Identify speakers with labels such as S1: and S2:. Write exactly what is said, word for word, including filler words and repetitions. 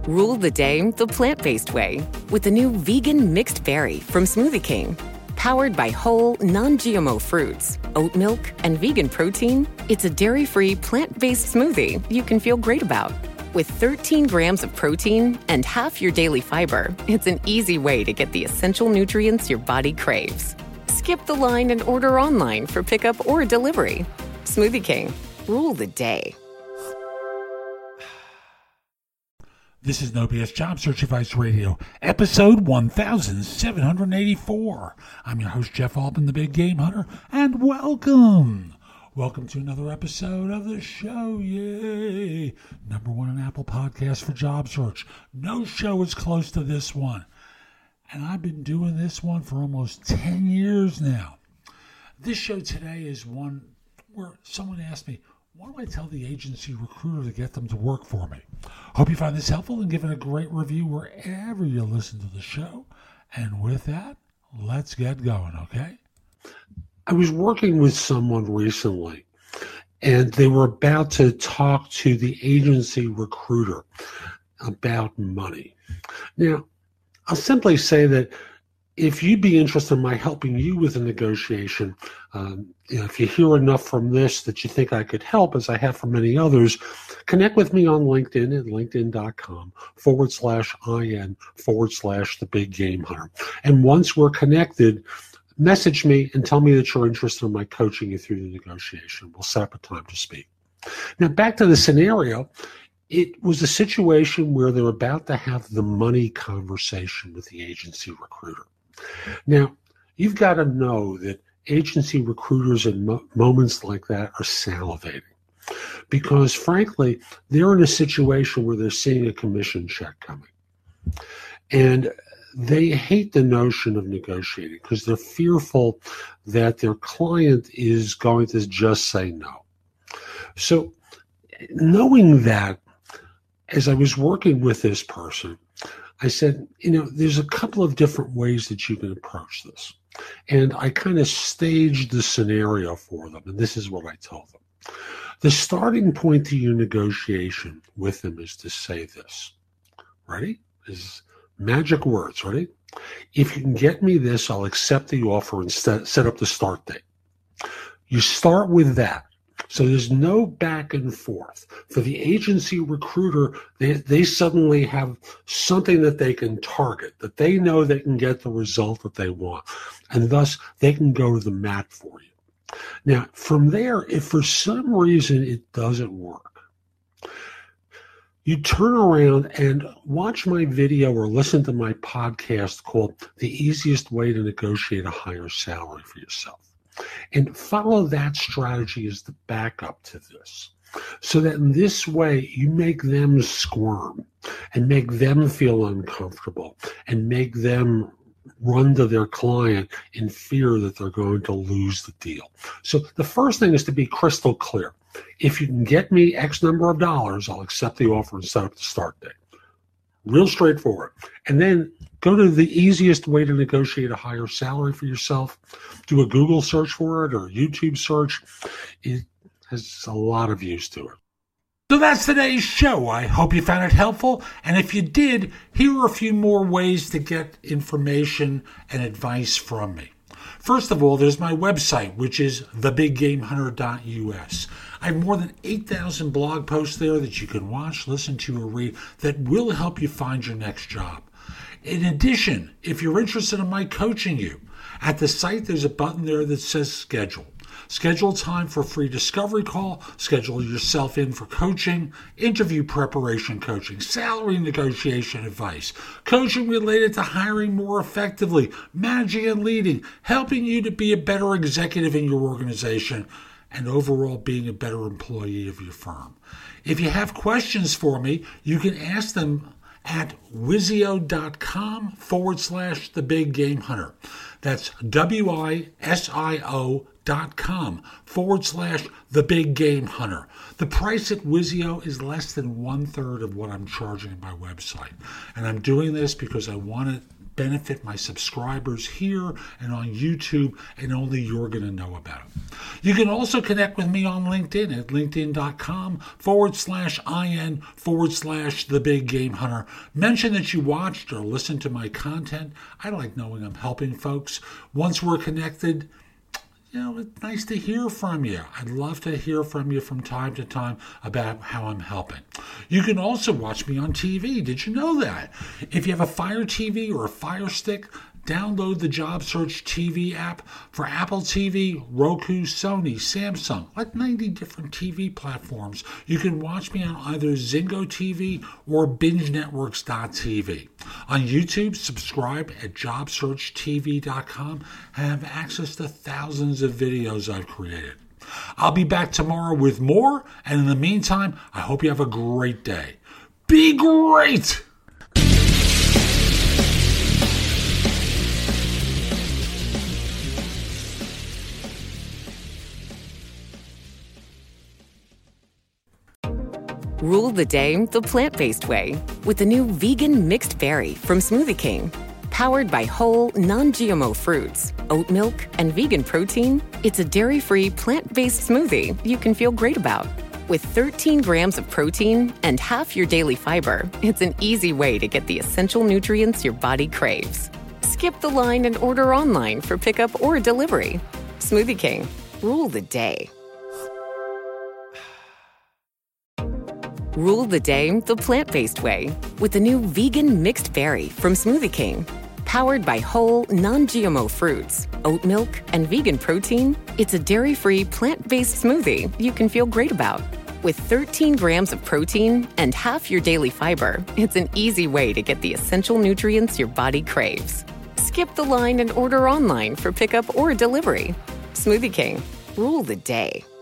S1: Rule the day the plant-based way with the new vegan mixed berry from Smoothie King. Powered by whole, non-G M O fruits, oat milk, and vegan protein, it's a dairy-free, plant-based smoothie you can feel great about. With thirteen grams of protein and half your daily fiber, it's an easy way to get the essential nutrients your body craves. Skip the line and order online for pickup or delivery. Smoothie King. Rule the day.
S2: This is No B S Job Search Advice Radio, episode one thousand seven hundred eighty-four. I'm your host, Jeff Altman, the Big Game Hunter, and welcome. Welcome to another episode of the show. Yay! Number one on Apple Podcasts for job search. No show is close to this one. And I've been doing this one for almost ten years now. This show today is one where someone asked me, why do I tell the agency recruiter to get them to work for me? Hope you find this helpful and give it a great review wherever you listen to the show. And with that, let's get going, okay? I was working with someone recently, and they were about to talk to the agency recruiter about money. Now, I'll simply say that if you'd be interested in my helping you with a negotiation, um, you know, if you hear enough from this that you think I could help, as I have for many others, connect with me on LinkedIn at linkedin.com forward slash IN forward slash the big game hunter. And once we're connected, message me and tell me that you're interested in my coaching you through the negotiation. We'll set up a time to speak. Now, back to the scenario. It was a situation where they're about to have the money conversation with the agency recruiter. Now, you've got to know that agency recruiters in mo- moments like that are salivating because, frankly, they're in a situation where they're seeing a commission check coming. And they hate the notion of negotiating because they're fearful that their client is going to just say no. So knowing that, as I was working with this person, I said, you know, there's a couple of different ways that you can approach this. And I kind of staged the scenario for them, and this is what I told them. The starting point to your negotiation with them is to say this. Ready? This is magic words, ready? If you can get me this, I'll accept the offer and set, set up the start date. You start with that. So there's no back and forth. For the agency recruiter, they, they suddenly have something that they can target, that they know they can get the result that they want. And thus, they can go to the mat for you. Now, from there, if for some reason it doesn't work, you turn around and watch my video or listen to my podcast called The Easiest Way to Negotiate a Higher Salary for Yourself. And follow that strategy as the backup to this, so that in this way you make them squirm and make them feel uncomfortable and make them run to their client in fear that they're going to lose the deal. So the first thing is to be crystal clear. If you can get me X number of dollars, I'll accept the offer and set up the start date. Real straightforward. And then go to the easiest way to negotiate a higher salary for yourself. Do a Google search for it or a YouTube search. It has a lot of use to it. So that's today's show. I hope you found it helpful. And if you did, here are a few more ways to get information and advice from me. First of all, there's my website, which is the big game hunter dot U S. I have more than eight thousand blog posts there that you can watch, listen to, or read that will help you find your next job. In addition, if you're interested in my coaching you, at the site there's a button there that says schedule. Schedule time for a free discovery call, schedule yourself in for coaching, interview preparation coaching, salary negotiation advice, coaching related to hiring more effectively, managing and leading, helping you to be a better executive in your organization, and overall being a better employee of your firm. If you have questions for me, you can ask them at wizio.com forward slash the big game hunter. That's W-I-S-I-O dot com forward slash the big game hunter. The price at Wizio is less than one third of what I'm charging at my website. And I'm doing this because I want to benefit my subscribers here and on YouTube, and only you're going to know about it. You can also connect with me on LinkedIn at linkedin.com forward slash IN forward slash The Big Game Hunter. Mention that you watched or listened to my content. I like knowing I'm helping folks. Once we're connected, you know, it's nice to hear from you. I'd love to hear from you from time to time about how I'm helping. You can also watch me on T V. Did you know that? If you have a Fire T V or a Fire Stick, download the JobSearch T V app for Apple T V, Roku, Sony, Samsung, like ninety different T V platforms. You can watch me on either Zingo T V or binge networks dot t v. On YouTube, subscribe at job search t v dot com and have access to thousands of videos I've created. I'll be back tomorrow with more, and in the meantime, I hope you have a great day. Be great!
S1: Rule the day the plant-based way with the new vegan mixed berry from Smoothie King. Powered by whole, non-G M O fruits, oat milk, and vegan protein, it's a dairy-free, plant-based smoothie you can feel great about. With thirteen grams of protein and half your daily fiber, it's an easy way to get the essential nutrients your body craves. Skip the line and order online for pickup or delivery. Smoothie King. Rule the day. Rule the day the plant-based way with the new vegan mixed berry from Smoothie King. Powered by whole, non-G M O fruits, oat milk, and vegan protein, it's a dairy-free, plant-based smoothie you can feel great about. With thirteen grams of protein and half your daily fiber, it's an easy way to get the essential nutrients your body craves. Skip the line and order online for pickup or delivery. Smoothie King. Rule the day.